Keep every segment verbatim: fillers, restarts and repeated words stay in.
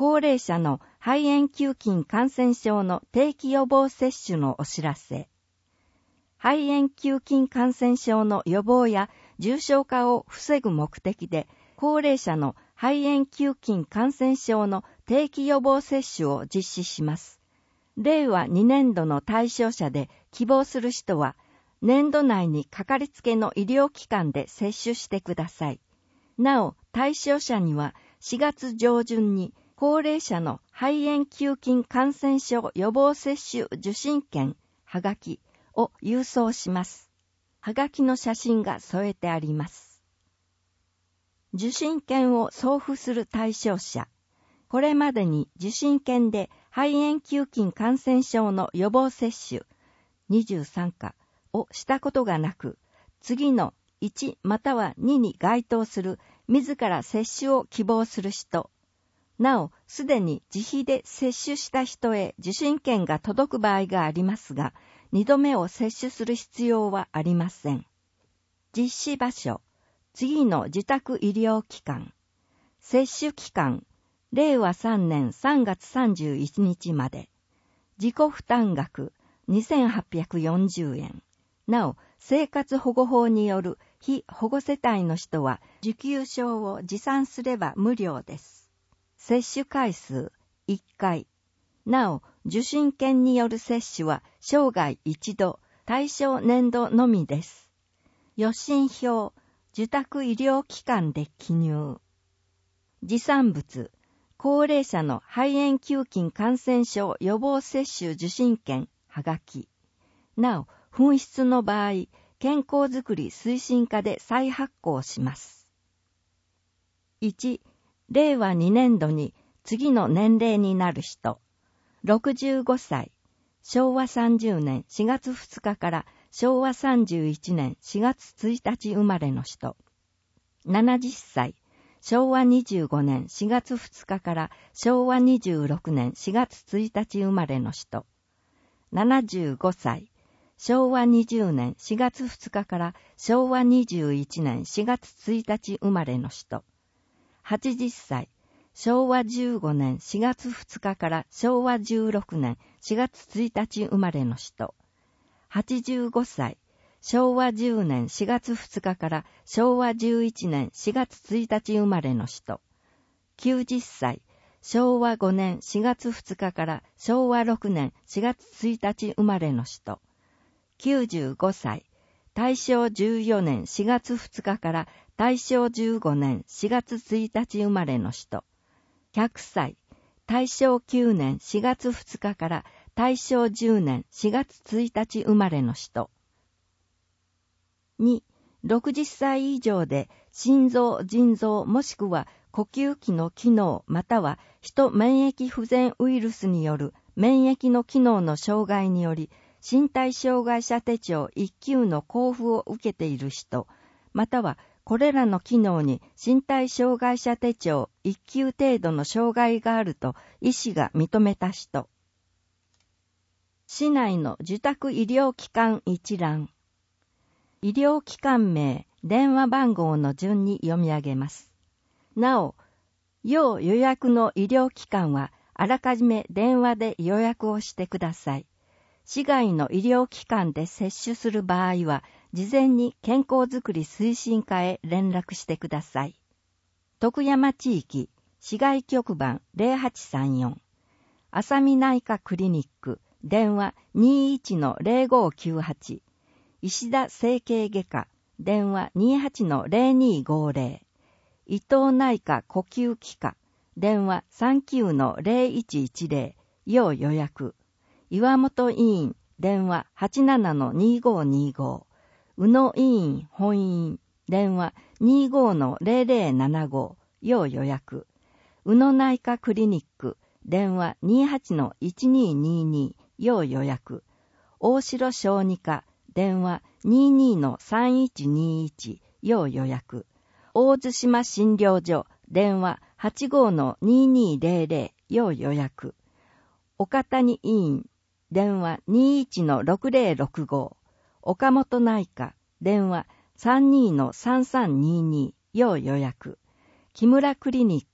高齢者の肺炎球菌感染症の定期予防接種のお知らせ。肺炎球菌感染症の予防や重症化を防ぐ目的で、高齢者の肺炎球菌感染症の定期予防接種を実施します。れいわにねんどの対象者で希望する人は、年度内にかかりつけの医療機関で接種してください。なお、対象者にはしがつ上旬に高齢者の肺炎球菌感染症予防接種受診券はがきを郵送します。はがきの写真が添えてあります。受診券を送付する対象者。これまでに受診券で肺炎球菌感染症の予防接種にじゅうさんかをしたことがなく、次のいちまたはにに該当する自ら接種を希望する人、なおすでに自費で接種した人へ受診券が届く場合がありますが、にどめを接種する必要はありません。実施場所、次の自宅医療機関。接種期間、れいわさんねんさんがつさんじゅういちにちまで。自己負担額にせんはっぴゃくよんじゅうえん。なお、生活保護法による非保護世帯の人は受給証を持参すれば無料です。接種回数いっかい。なお、受診券による接種は生涯一度、対象年度のみです。予診票、受託医療機関で記入。持参物、高齢者の肺炎球菌感染症予防接種受診券はがき。なお、紛失の場合、健康づくり推進課で再発行します。いち、れいわにねんどに次の年齢になる人。ろくじゅうごさい、しょうわさんじゅうねんしがつふつかからしょうわさんじゅういちねんしがつついたち生まれの人。ななじゅっさい、しょうわにじゅうごねんしがつふつかからしょうわにじゅうろくねんしがつついたち生まれの人。ななじゅうごさい、しょうわにじゅうねんしがつふつかからしょうわにじゅういちねんしがつついたち生まれの人。はちじゅっさい、しょうわじゅうごねんしがつふつかからしょうわじゅうろくねんしがつついたち生まれの人。はちじゅうごさい、しょうわじゅうねんしがつふつかからしょうわじゅういちねんしがつついたち生まれの人。きゅうじゅっさい、しょうわごねんしがつふつかからしょうわろくねんしがつついたち生まれの人。きゅうじゅうごさい、大正じゅうよねんしがつふつかから大正じゅうごねんしがつついたち生まれの人。ひゃくさい、大正きゅうねんしがつふつかから大正じゅうねんしがつついたち生まれの人。に、ろくじゅっさい以上で心臓、腎臓もしくは呼吸器の機能またはヒト免疫不全ウイルスによる免疫の機能の障害により身体障害者手帳いっきゅうの交付を受けている人、またはこれらの機能に身体障害者手帳いっきゅう程度の障害があると医師が認めた人。市内の受託医療機関一覧。医療機関名、電話番号の順に読み上げます。なお、要予約の医療機関はあらかじめ電話で予約をしてください。市外の医療機関で接種する場合は、事前に健康づくり推進課へ連絡してください。徳山地域、市外局番ゼロはちさんよん。浅見内科クリニック、電話 にじゅういちのゼロごきゅうはち。石田整形外科、電話 にじゅうはちのゼロにごゼロ。伊藤内科呼吸器科、電話 さんきゅうのゼロいちいちゼロ。要予約。岩本医院、電話 はちななのにごにご。宇野医院本院、電話 にじゅうごのゼロゼロななご。要予約。宇野内科クリニック、電話 にじゅうはちのいちににに。要予約。大城小児科、電話 にじゅうにのさんいちにいち。要予約。大津島診療所、電話 はちごのににゼロゼロ。要予約。岡谷医院、電話 にじゅういちのろくゼロろくご。岡本内科、電話 さんじゅうにのさんさんにに。要予約。木村クリニック、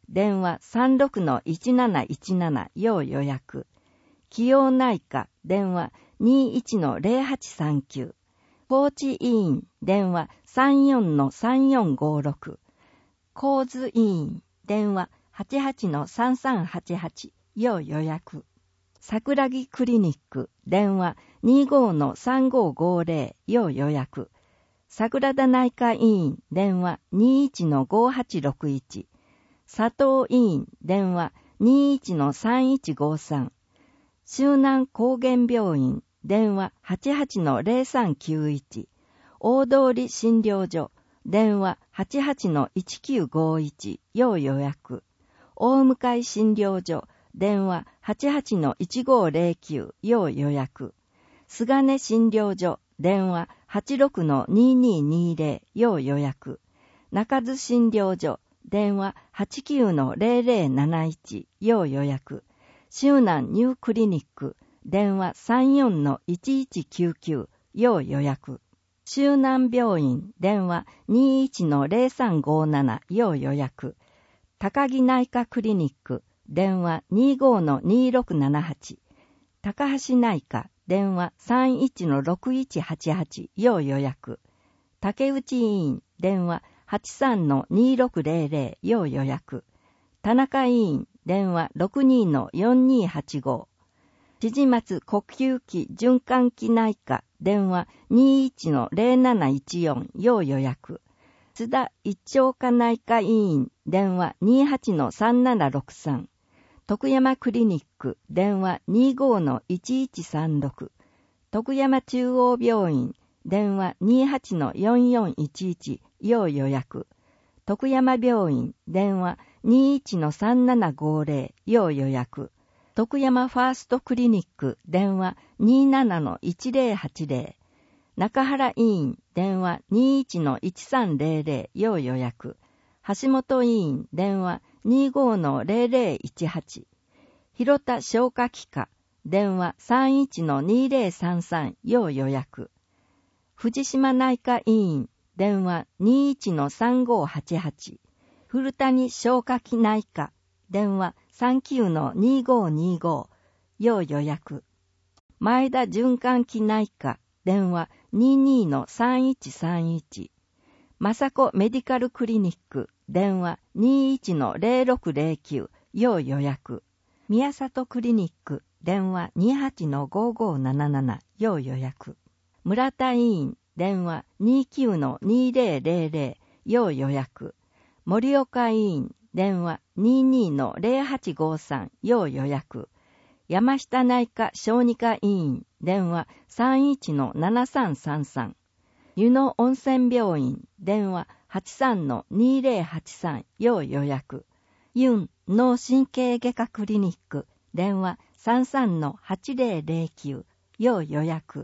電話 さんろくのいちなないちなな 要予約。起用内科電話 にじゅういちのゼロはちさんきゅう。高知医院電話 さんよんのさんよんごろく。高津医院電話 はちはちのさんさんはちはち 要予約。桜木クリニック電話 にじゅうごのさんごごゼロ 要予約。桜田内科医院電話 にじゅういちのごはちろくいち。佐藤医院電話 にじゅういちのさんいちごさん。周南高原病院電話 はちはちのゼロさんきゅういち。大通診療所電話 はちはちのいちきゅうごいち 要予約。大向診療所電話 はちはちのいちごゼロきゅう 要予約。菅根診療所電話 はちろくのにににゼロ 要予約。中津診療所電話 はちきゅうのゼロゼロなないち 要予約。周南ニュークリニック電話 さんよんのいちいちきゅうきゅう 要予約。周南病院電話 にじゅういちのゼロさんごなな 要予約。高木内科クリニック電話 にじゅうごのにろくななはち。高橋内科電話 さんいちのろくいちはちはち 要予約。竹内医院電話 はちさんのにろくゼロゼロ 要予約。田中医院電話 ろくにのよんにはちご。千々松呼吸器循環器内科電話 にじゅういちのゼロなないちよん 要予約。津田一丁科内科医院電話 にじゅうはちのさんななろくさん。徳山クリニック電話 にじゅうごのいちいちさんろく。徳山中央病院電話 にじゅうはちのよんよんいちいち 要予約。徳山病院電話 にじゅういちのさんななごゼロ 要予約。徳山ファーストクリニック電話 にじゅうななのいちゼロはちゼロ。中原医院電話 にじゅういちのいちさんゼロゼロ 要予約。橋本医院電話 にじゅうごのゼロゼロいちはち。広田消化器科電話 さんいちのにゼロさんさん 要予約。藤島内科医院電話 にじゅういちのさんごはちはち。古谷消化器内科電話 さんきゅうのにごにご 要予約。前田循環器内科電話 にじゅうにのさんいちさんいち。雅子メディカルクリニック電話 にじゅういちのゼロろくゼロきゅう 要予約。宮里クリニック電話 にじゅうはちのごごなななな 要予約。村田医院電話 にじゅうきゅうのにゼロゼロゼロ 要予約。盛岡医院電話 にじゅうにのゼロはちごさん 要予約。山下内科小児科医院電話 さんいちのななさんさんさん。湯野温泉病院電話 はちさんのにゼロはちさん 要予約。ユン脳神経外科クリニック電話 さんさんのはちゼロゼロきゅう 要予約。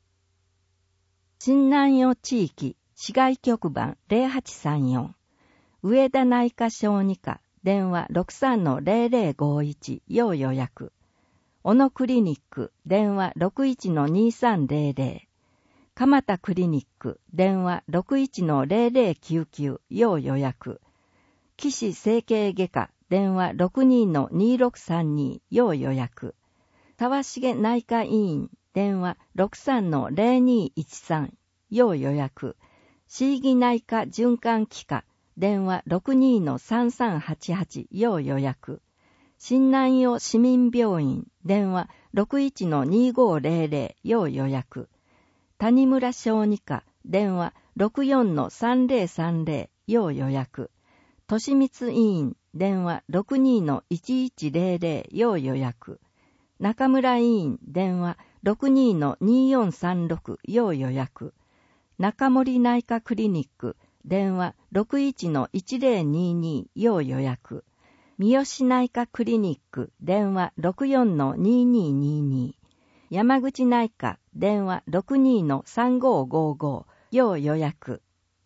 新南予地域市外局番ゼロはちさんよん。上田内科小児科電話 ろくさんのゼロゼロごいち 要予約。小野クリニック電話 ろくいちのにさんゼロゼロ。蒲田クリニック電話 ろくいちのゼロゼロきゅうきゅう 要予約。岸整形外科電話 ろくにのにろくさんに 要予約。沢重内科医院電話 ろくさんのゼロにいちさん 要予約。椎木内科循環器科電話 ろくにのさんさんはちはち 要予約。新南予市民病院電話 ろくいちのにごゼロゼロ 要予約。谷村小児科電話 ろくよんのさんゼロさんゼロ 要予約。利光医院電話 ろくにのいちいちゼロゼロ 要予約。中村医院電話 ろくにのによんさんろく 要予約。中森内科クリニック電話 ろくいちのいちゼロにに 要予約。三好内科クリニック電話 ろくよんのにににに。山口内科電話 ろくにのさんごごご 要予約。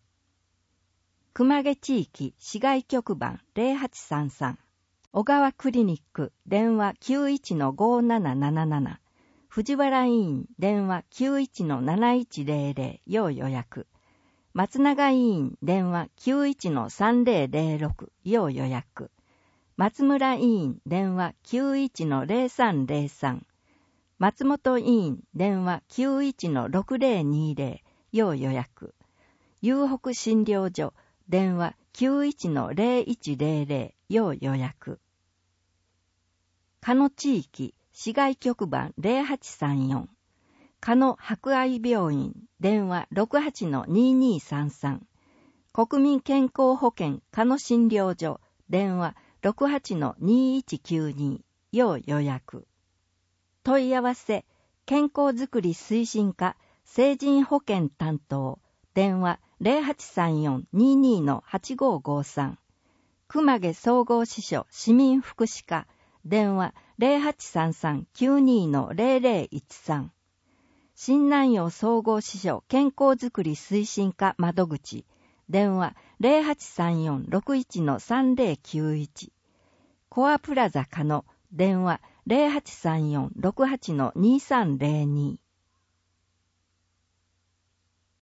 熊毛地域市外局番ゼロはちさんさん。小川クリニック電話 きゅういちのごななななな。藤原医院電話 きゅういちのなないちゼロゼロ 要予約。松永医院電話 きゅういちのさんゼロゼロろく 要予約。 松村委員電話 きゅういちのゼロさんゼロさん、松本委員電話 きゅういちのろくゼロにゼロ要予約。遊北診療所電話 きゅういちのゼロいちゼロゼロ要予約。加野地域市外局番ゼロはちさんよん、加野博愛病院電話 ろくはちのににさんさん、国民健康保険加野診療所電話 ろくはちのにいちきゅうに要予約。問い合わせ健康づくり推進課成人保険担当電話 ゼロはちさんよんににのはちごごさん、熊毛総合支所市民福祉課電話 ゼロはちさんさんきゅうにのゼロゼロいちさん、新南陽総合支所健康づくり推進課窓口電話 ゼロはちさんよんろくいちのさんゼロきゅういち、コアプラザ加野電話 ゼロはちさんよんろくはちのにさんゼロに。